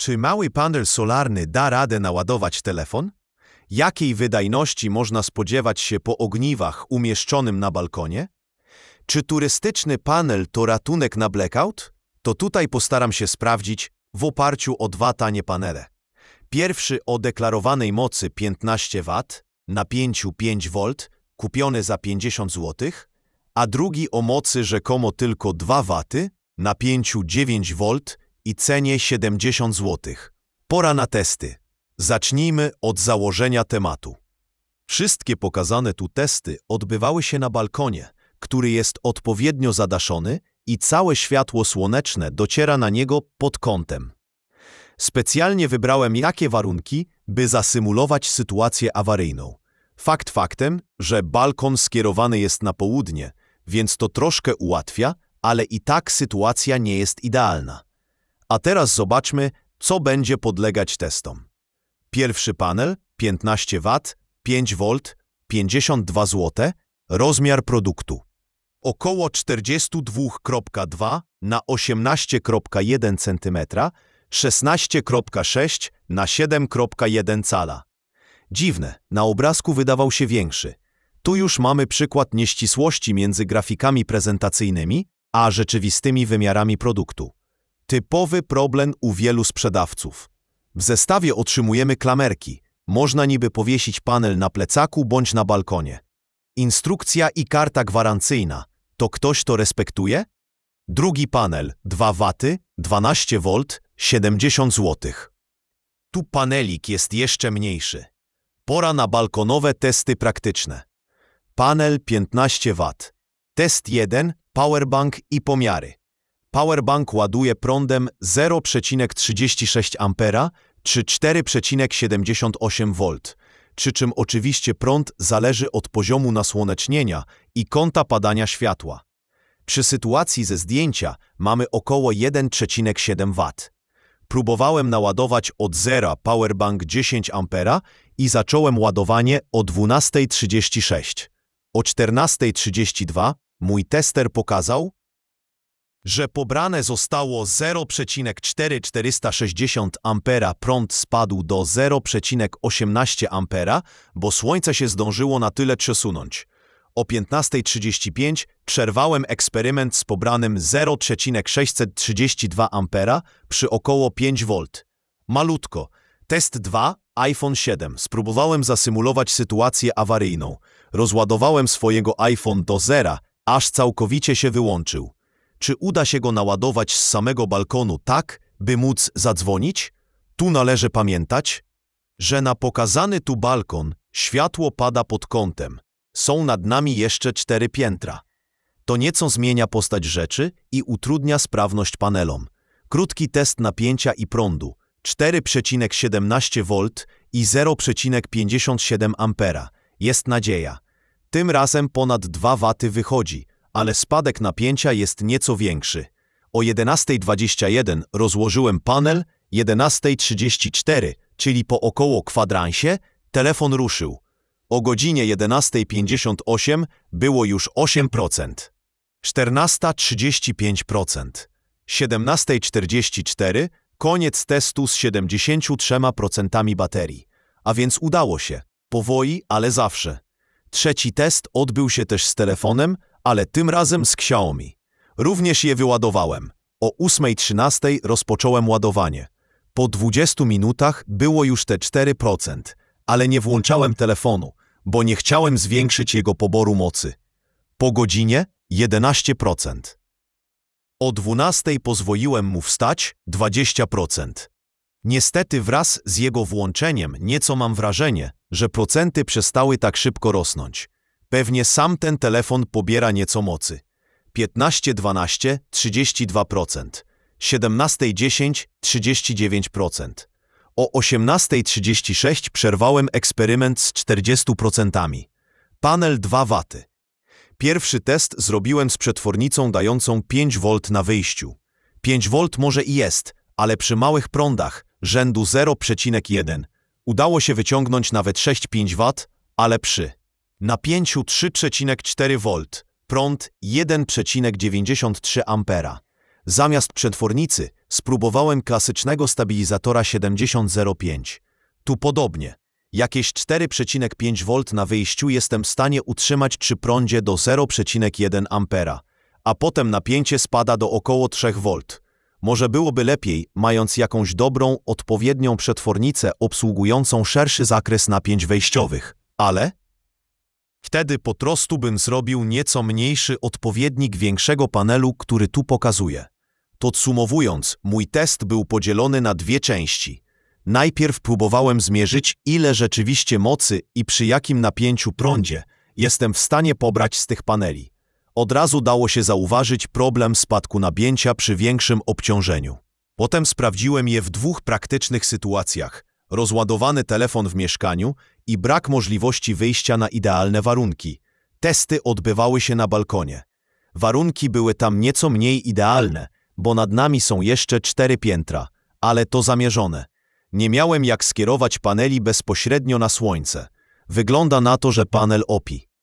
Czy mały panel solarny da radę naładować telefon? Jakiej wydajności można spodziewać się po ogniwach umieszczonym na balkonie? Czy turystyczny panel to ratunek na blackout? To tutaj postaram się sprawdzić w oparciu o dwa tanie panele. Pierwszy o deklarowanej mocy 15 W, napięciu 5 V, kupiony za 50 zł, a drugi o mocy rzekomo tylko 2 W, napięciu 9 V i cenie 70 zł. Pora na testy. Zacznijmy od założenia tematu. Wszystkie pokazane tu testy odbywały się na balkonie, który jest odpowiednio zadaszony i całe światło słoneczne dociera na niego pod kątem. Specjalnie wybrałem jakie warunki, by zasymulować sytuację awaryjną. Fakt faktem, że balkon skierowany jest na południe, więc to troszkę ułatwia, ale i tak sytuacja nie jest idealna. A teraz zobaczmy, co będzie podlegać testom. Pierwszy panel 15 W, 5 V, 52 zł, rozmiar produktu. Około 42,2 na 18,1 cm, 16,6 na 7,1 cala. Dziwne, na obrazku wydawał się większy. Tu już mamy przykład nieścisłości między grafikami prezentacyjnymi a rzeczywistymi wymiarami produktu. Typowy problem u wielu sprzedawców. W zestawie otrzymujemy klamerki. Można niby powiesić panel na plecaku bądź na balkonie. Instrukcja i karta gwarancyjna. To ktoś to respektuje? Drugi panel 2 W, 12 V, 70 zł. Tu panelik jest jeszcze mniejszy. Pora na balkonowe testy praktyczne. Panel 15 W. Test 1, powerbank i pomiary. Powerbank ładuje prądem 0,36 A czy 4,78 V, przy czym oczywiście prąd zależy od poziomu nasłonecznienia i kąta padania światła. Przy sytuacji ze zdjęcia mamy około 1,7 W. Próbowałem naładować od zera powerbank 10 A i zacząłem ładowanie o 12:36. O 14:32 mój tester pokazał, że pobrane zostało 0,4460 A, prąd spadł do 0,18 A, bo słońce się zdążyło na tyle przesunąć. O 15:35 przerwałem eksperyment z pobranym 0,632 A przy około 5 V. Malutko. Test 2, iPhone 7. Spróbowałem zasymulować sytuację awaryjną. Rozładowałem swojego iPhone do zera, aż całkowicie się wyłączył. Czy uda się go naładować z samego balkonu tak, by móc zadzwonić? Tu należy pamiętać, że na pokazany tu balkon światło pada pod kątem. Są nad nami jeszcze 4 piętra. To nieco zmienia postać rzeczy i utrudnia sprawność panelom. Krótki test napięcia i prądu 4,17 V i 0,57 A. Jest nadzieja. Tym razem ponad 2 W wychodzi, ale spadek napięcia jest nieco większy. O 11:21 rozłożyłem panel, 11:34, czyli po około kwadransie, telefon ruszył. O godzinie 11:58 było już 8%, 14:35%, 17:44 koniec testu z 73% baterii. A więc udało się. Powoli, ale zawsze. Trzeci test odbył się też z telefonem, ale tym razem z Xiaomi. Również je wyładowałem. O 8:13 rozpocząłem ładowanie. Po 20 minutach było już te 4%, ale nie włączałem telefonu, bo nie chciałem zwiększyć jego poboru mocy. Po godzinie 11%. O 12:00 pozwoliłem mu wstać 20%. Niestety wraz z jego włączeniem nieco mam wrażenie, że procenty przestały tak szybko rosnąć. Pewnie sam ten telefon pobiera nieco mocy. 15:12 – 32%, 17:10 – 39%. O 18:36 przerwałem eksperyment z 40%. Panel 2 W. Pierwszy test zrobiłem z przetwornicą dającą 5 V na wyjściu. 5 V może i jest, ale przy małych prądach, rzędu 0,1, udało się wyciągnąć nawet 6,5 W, ale przy napięciu 3,4 V, prąd 1,93 A. Zamiast przetwornicy Spróbowałem klasycznego stabilizatora 7005. Tu podobnie. Jakieś 4,5 V na wyjściu jestem w stanie utrzymać przy prądzie do 0,1 A, a potem napięcie spada do około 3 V. Może byłoby lepiej, mając jakąś dobrą, odpowiednią przetwornicę obsługującą szerszy zakres napięć wejściowych, ale wtedy po prostu bym zrobił nieco mniejszy odpowiednik większego panelu, który tu pokazuję. Podsumowując, mój test był podzielony na dwie części. Najpierw próbowałem zmierzyć, ile rzeczywiście mocy i przy jakim napięciu prądzie jestem w stanie pobrać z tych paneli. Od razu dało się zauważyć problem spadku napięcia przy większym obciążeniu. Potem sprawdziłem je w dwóch praktycznych sytuacjach: rozładowany telefon w mieszkaniu i brak możliwości wyjścia na idealne warunki. Testy odbywały się na balkonie. Warunki były tam nieco mniej idealne, bo nad nami są jeszcze 4 piętra, ale to zamierzone. Nie miałem jak skierować paneli bezpośrednio na słońce. Wygląda na to, że panel OPI